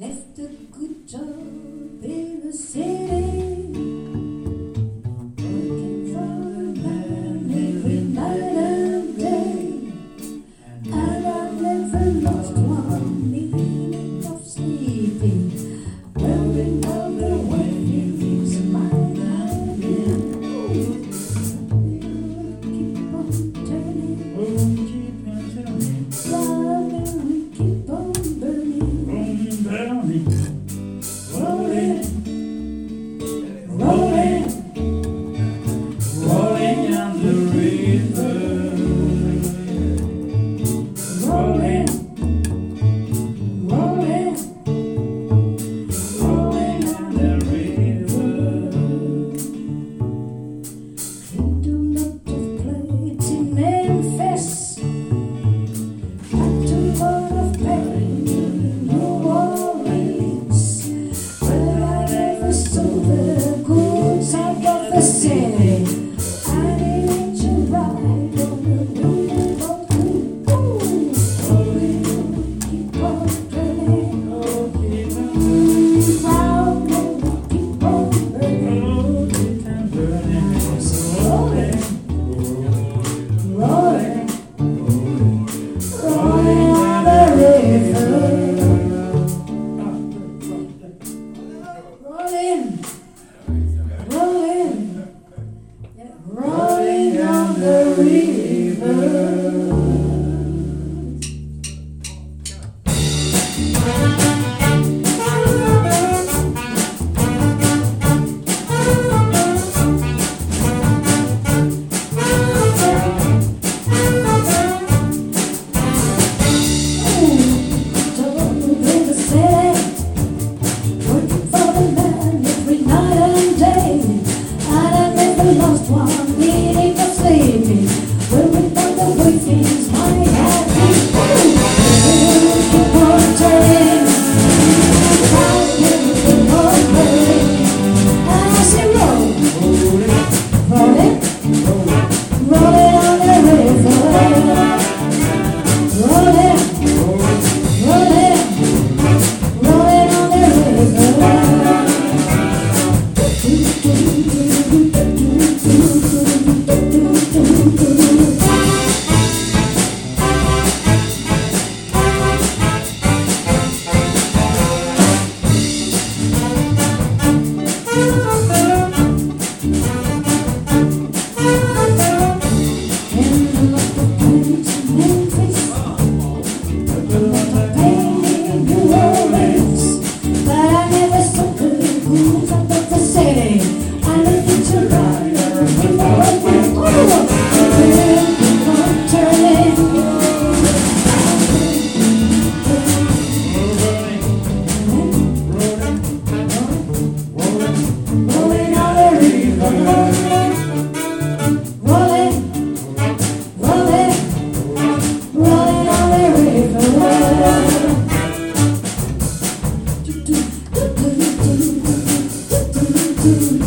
Left a good job in the city, working for a man every night and day, and I never lost 1 minute of sleeping, wearing all the waves of my life. Keep on turning, while we keep on burning. Rolling, rolling, rolling down the river. Rolling, rolling, rolling down the river. Cleaned a lot of plates in Memphis, packed a lot of pain in New Orleans, where I never stole the goods out of the city. I didn't you ride on the wheel of the rolling, keep on turning, round and keep on burning, rolling, rolling, rolling on the river. Rolling, rolling, rolling on the river. Lost 1 minute of sleeping, worried about the way things might have been. Keep on turning, round and keep on burning. And I say roll, rolling, rolling on the river. Rolling, rolling, rolling on the river. Do